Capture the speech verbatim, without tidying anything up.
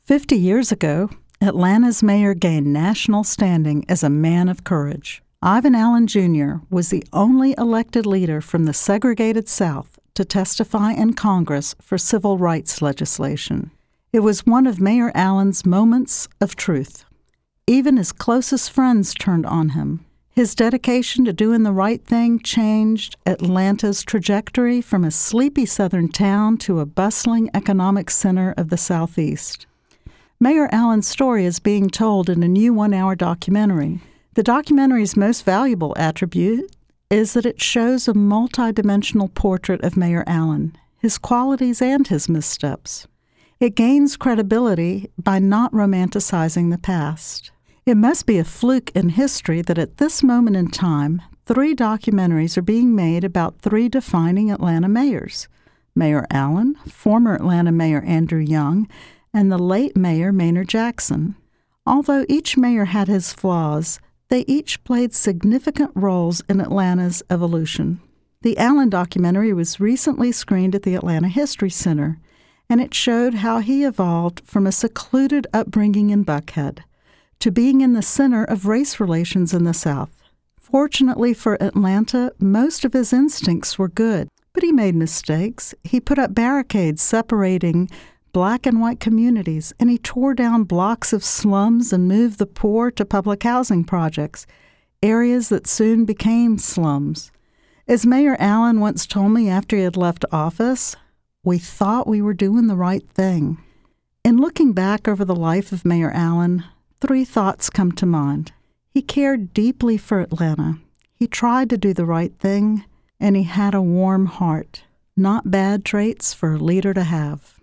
Fifty years ago, Atlanta's mayor gained national standing as a man of courage. Ivan Allen Junior was the only elected leader from the segregated South to testify in Congress for civil rights legislation. It was one of Mayor Allen's moments of truth. Even his closest friends turned on him. His dedication to doing the right thing changed Atlanta's trajectory from a sleepy southern town to a bustling economic center of the Southeast. Mayor Allen's story is being told in a new one-hour documentary. The documentary's most valuable attribute is that it shows a multidimensional portrait of Mayor Allen, his qualities and his missteps. It gains credibility by not romanticizing the past. It must be a fluke in history that at this moment in time, three documentaries are being made about three defining Atlanta mayors: Mayor Allen, former Atlanta Mayor Andrew Young, and the late Mayor Maynard Jackson. Although each mayor had his flaws, they each played significant roles in Atlanta's evolution. The Allen documentary was recently screened at the Atlanta History Center, and it showed how he evolved from a secluded upbringing in Buckhead to being in the center of race relations in the South. Fortunately for Atlanta, most of his instincts were good, but he made mistakes. He put up barricades separating black and white communities, and he tore down blocks of slums and moved the poor to public housing projects, areas that soon became slums. As Mayor Allen once told me after he had left office, we thought we were doing the right thing. In looking back over the life of Mayor Allen, three thoughts come to mind. He cared deeply for Atlanta. He tried to do the right thing, and he had a warm heart. Not bad traits for a leader to have.